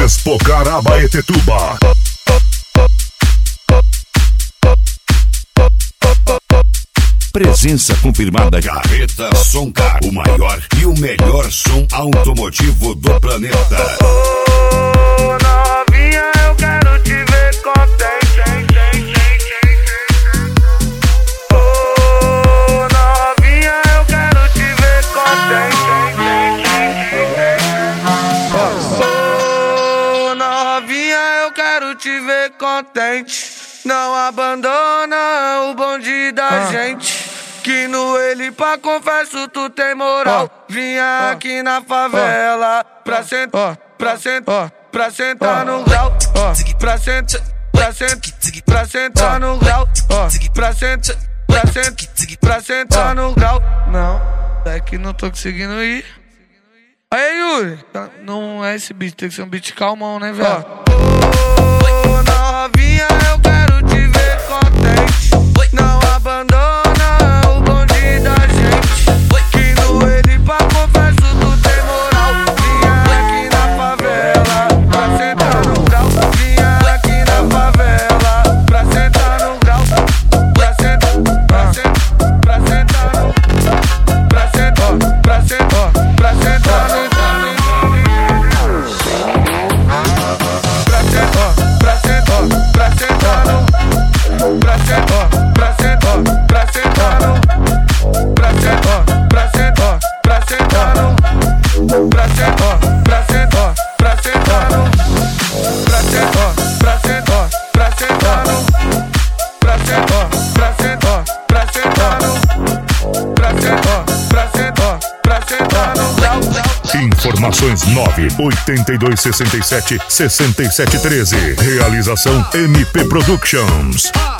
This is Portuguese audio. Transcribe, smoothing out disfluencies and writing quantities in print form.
Expo Carabaetetuba. Presença confirmada. Carreta Soncar, o maior e o melhor som automotivo do planeta. Oh, novinha, eu quero te ver contente. Oh, novinha, eu quero te ver contente. Oh, novinha, eu quero te ver contente. Não abandona o bonde da gente, que no ele pra confesso tu tem moral. Vinha aqui na favela pra sentar, pra sentar no grau, pra sentar no grau, pra sentar no grau. Não, é que não tô conseguindo ir. Aí, Yuri, não é esse beat, tem que ser um beat calmão, né, velho? Oh, novinha, eu quero te ver contente. Não abandona o bonde da gente, que no ele pra confesso tu tem moral. Vinha aqui na favela pra sentar no grau. Vinha aqui na favela pra sentar no grau. Pra sentar no Informações 98267-6713. Realização MP Productions.